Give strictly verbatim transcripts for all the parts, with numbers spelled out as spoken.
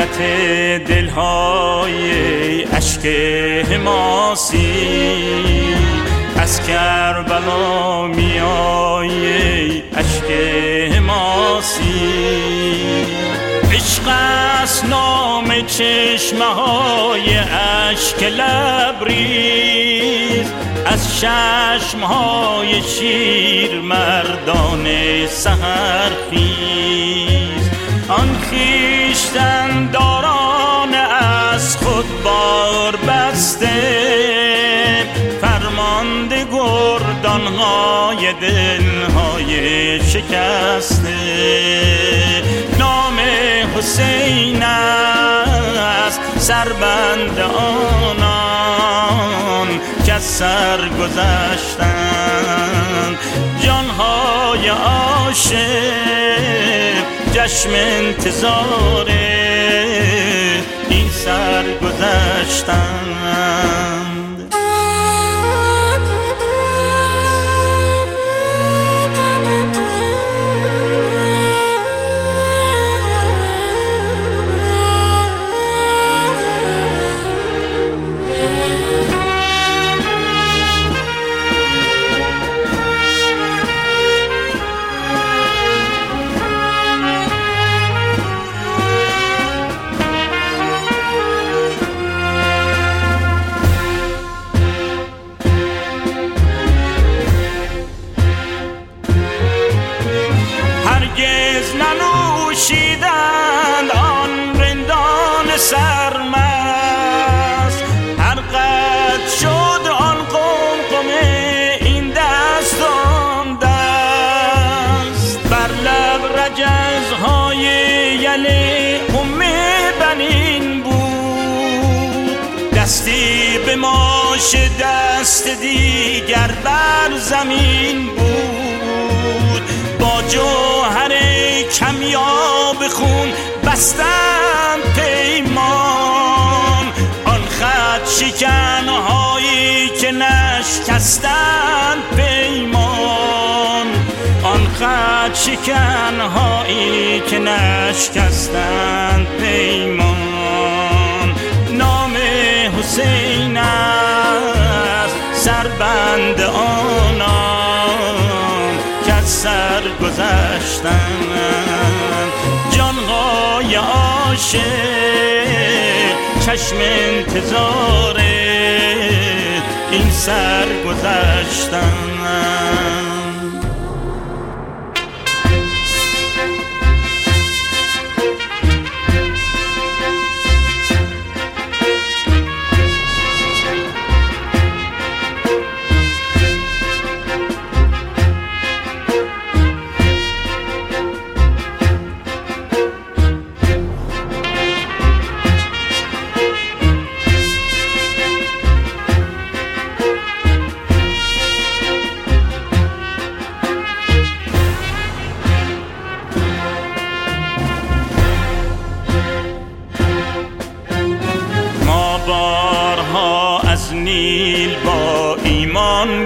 زینت دلهای اشک حماسی، از کربلا میای اشک حماسی. عشق است نام چشمه های اشک لبریز، از چشم های شیر مردان سحرخیز. آن خویشتن داران از خود بار بسته، فرمانده گردان های دلهای شکسته. نام حسین است سربند آنان که از سر گذشتند. جانهای عاشق جشم انتظار این سر گذشتند. ننوشیدند آن رندان سرمست، هر قد شد آن قمقمه این دست آن دست. بر لب رجزهای یل ام بنین بود، دستی به ماش دست دیگر بر زمین بود. با جوهر کمیاب خون بستند پیمان، آن خط شکنهایی که نشکستند پیمان. آن خط شکنهایی که نشکستند پیمان. نام حسین است سربند آنان که از سر گذشتند. جانهای عاشق چشم انتظار این سر گذشتند. بارها از نیل با ایمان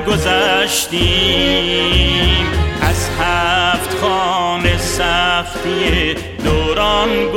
گذشتیم، از هفت خانه سختی دوران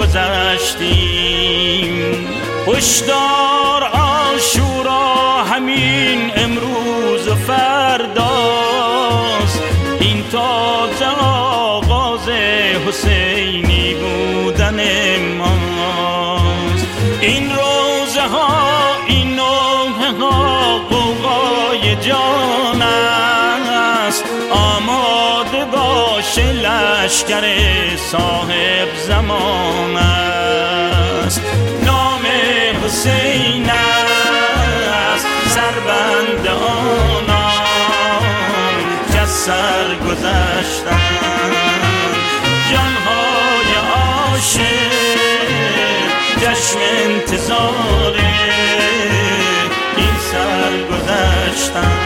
گذشتیم. هشدار عاشورا همین امروز و فرداست، این تازه آغاز حسینی بودن ماست. این روزه ها این نوحه ها غوغای جان است، آماده باش لشکر صاحب زمان است. نام حسین است سربند آنان که از سر گذشتند. جانهای عاشق جشم انتظار این سر گذشتند.